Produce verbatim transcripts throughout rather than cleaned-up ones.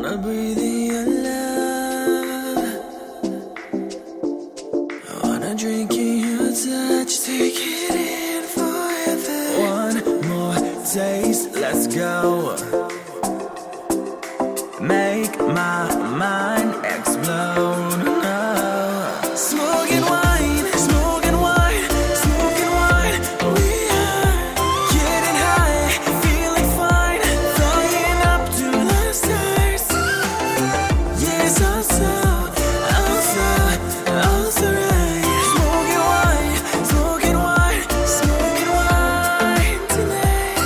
Wanna breathe in your love. I wanna drink in your touch, take it in forever. One more taste, let's go. Make my mind explode. Oh. Smoking wine, smoking wine, smoking wine. We are getting high, feeling fine, flying up to the stars. Yes, I'm so, I'm so, I'm so right. Smoking wine, smoking wine, smoking wine tonight.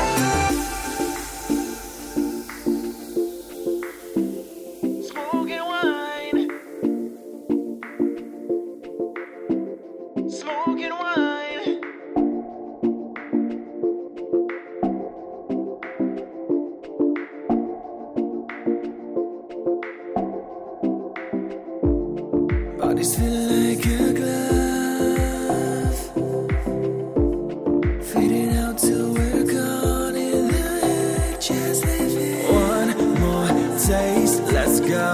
Smoking wine, smoking wine. Bodies feel like a glove, fading out till we're gone in the air, just living. One more taste, let's go.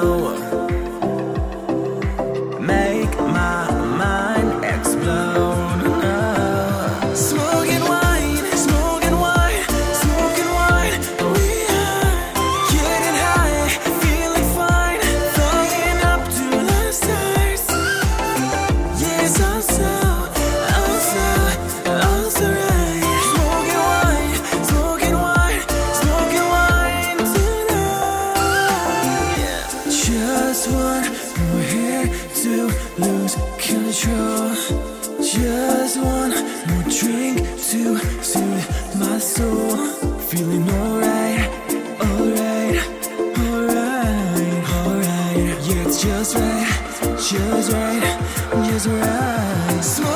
Make my mind explode. Oh. Smoking wine, smoking wine, smoking wine. We are getting high, feeling fine, flying up to the stars. Yes, I'm so, I'm so, I'm so right. Smoking wine, smoking wine, smoking wine tonight. Yeah. Just one more here to lose control. Just one more drink to soothe my soul. Feeling alright, alright, alright, alright. Yeah, it's just right, just right, just right. Smoke